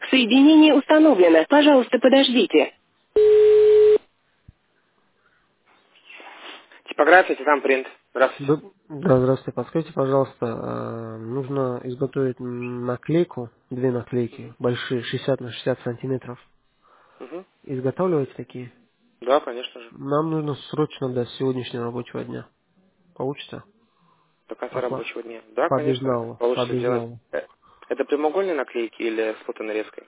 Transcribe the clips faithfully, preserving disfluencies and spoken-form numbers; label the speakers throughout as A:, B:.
A: Соединение установлено. Пожалуйста, подождите. Типография, Титан Принт. Здравствуйте.
B: Да, да, здравствуйте. Подскажите, пожалуйста, э, нужно изготовить наклейку, две наклейки, большие, шестьдесят на шестьдесят сантиметров.
A: Мгм.
B: Изготавливаете такие?
A: Да, конечно же.
B: Нам нужно срочно до сегодняшнего рабочего дня. Получится?
A: До конца
B: По,
A: рабочего дня. Да,
B: по
A: конечно,
B: безналу, по
A: получится сделать.
B: безналу.
A: Э, Это прямоугольные наклейки или с фотонарезкой?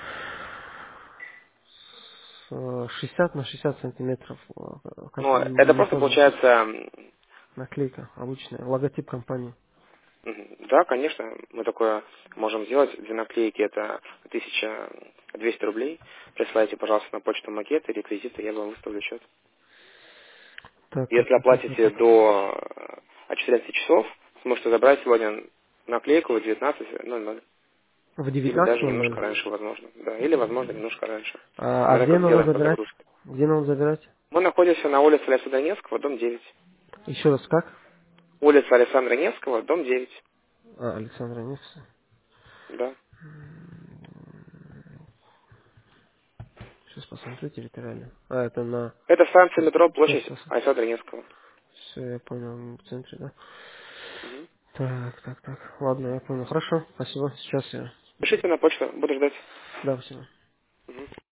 B: С, э, шестьдесят на шестьдесят сантиметров. э, Как,
A: Ну, это
B: не
A: просто
B: помню.
A: получается... м,
B: Наклейка обычная, логотип компании.
A: мгм. Да, конечно, мы такое можем сделать. Две наклейки это тысяча двести рублей. Присылайте, пожалуйста, на почту макеты, реквизиты, я вам выставлю счет.
B: Так, так,
A: Если
B: так, так, так,
A: оплатите
B: так.
A: до э, четырнадцати часов, сможете забрать сегодня наклейку в девятнадцать ноль ноль.
B: В
A: Или
B: девятнадцать
A: даже
B: ноль
A: немножко
B: ноль.
A: раньше, возможно. Да, или, возможно, немножко раньше.
B: А, а
A: Смотря
B: где
A: как
B: надо
A: сделаем по
B: забирать?
A: загрузке.
B: Где надо забирать?
A: Мы находимся на улице Александра Невского, дом девять.
B: Еще раз как?
A: Улица Александра Невского, дом девять.
B: А, Александра Невса.
A: Да.
B: Сейчас посмотрю территориально. А, это на...
A: Это станция метро,
B: Сейчас,
A: площадь
B: сейчас.
A: Александра Невского.
B: Все, я понял, в центре, да?
A: Мгм.
B: Так, так, так. Ладно, я понял. Хорошо, спасибо. Сейчас я...
A: Пишите на почту, буду ждать.
B: Да, спасибо.
A: Мгм.